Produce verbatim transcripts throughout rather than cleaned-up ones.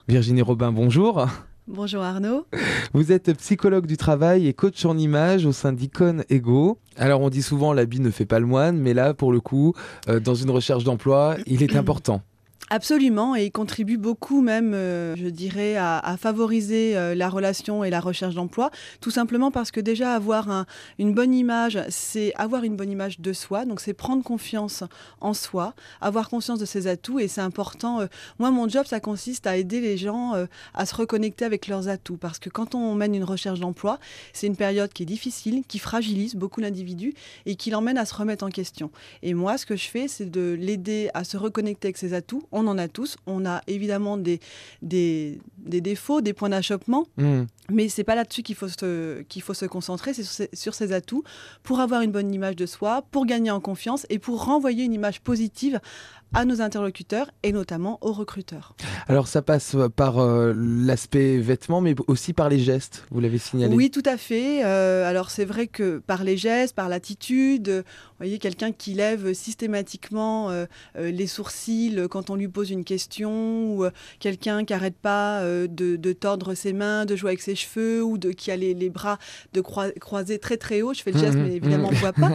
Virginie Robin, bonjour. Bonjour Arnaud. Vous êtes psychologue du travail et coach en image au sein d'Icon Ego. Alors on dit souvent l'habit ne fait pas le moine, mais là pour le coup, euh, dans une recherche d'emploi, il est important. Absolument, et il contribue beaucoup même, euh, je dirais, à, à favoriser euh, la relation et la recherche d'emploi, tout simplement parce que déjà avoir un, une bonne image, c'est avoir une bonne image de soi, donc c'est prendre confiance en soi, avoir conscience de ses atouts, et c'est important. Euh, moi, mon job, ça consiste à aider les gens euh, à se reconnecter avec leurs atouts, parce que quand on mène une recherche d'emploi, c'est une période qui est difficile, qui fragilise beaucoup l'individu et qui l'emmène à se remettre en question. Et moi, ce que je fais, c'est de l'aider à se reconnecter avec ses atouts. On en a tous. On a évidemment des, des, des défauts, des points d'achoppement. Mmh. Mais ce n'est pas là-dessus qu'il faut se, qu'il faut se concentrer, c'est sur ses, sur ses atouts pour avoir une bonne image de soi, pour gagner en confiance et pour renvoyer une image positive à nos interlocuteurs et notamment aux recruteurs. Alors ça passe par euh, l'aspect vêtements, mais aussi par les gestes, vous l'avez signalé. Oui, tout à fait. Euh, alors c'est vrai que par les gestes, par l'attitude, vous voyez, quelqu'un qui lève systématiquement euh, euh, les sourcils quand on lui pose une question, ou euh, quelqu'un qui n'arrête pas euh, de, de tordre ses mains, de jouer avec ses cheveux, ou de, qui a les, les bras de croi- croisés très très haut. Je fais le geste, mmh, mais évidemment mmh. on ne voit pas.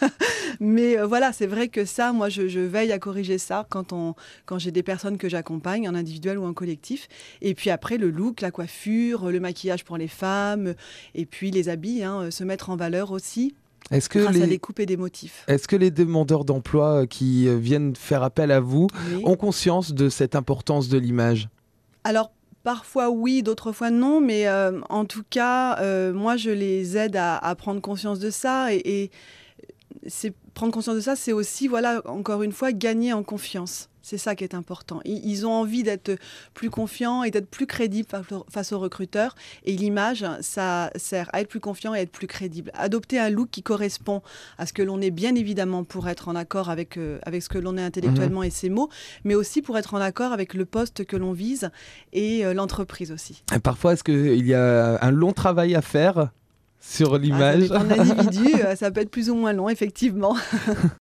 Mais euh, voilà, c'est vrai que ça, moi je, je veille à corriger ça quand, on, quand j'ai des personnes que j'accompagne, en individuel ou en collectif. Et puis après, le look, la coiffure, le maquillage pour les femmes, et puis les habits, hein, se mettre en valeur aussi. Est-ce que grâce les... à des coupes et des motifs. Est-ce que les demandeurs d'emploi qui viennent faire appel à vous oui. ont conscience de cette importance de l'image ? Alors, parfois oui, d'autres fois non, mais euh, en tout cas, euh, moi je les aide à, à prendre conscience de ça, et, et c'est, prendre conscience de ça, c'est aussi, voilà, encore une fois, gagner en confiance. C'est ça qui est important. Ils ont envie d'être plus confiants et d'être plus crédibles face aux recruteurs. Et l'image, ça sert à être plus confiant et à être plus crédible. Adopter un look qui correspond à ce que l'on est, bien évidemment, pour être en accord avec, euh, avec ce que l'on est intellectuellement mmh. et ses mots, mais aussi pour être en accord avec le poste que l'on vise et euh, l'entreprise aussi. Et parfois, est-ce qu'il y a un long travail à faire sur l'image ? Ah, ça dépend de l'individu, ça peut être plus ou moins long, effectivement.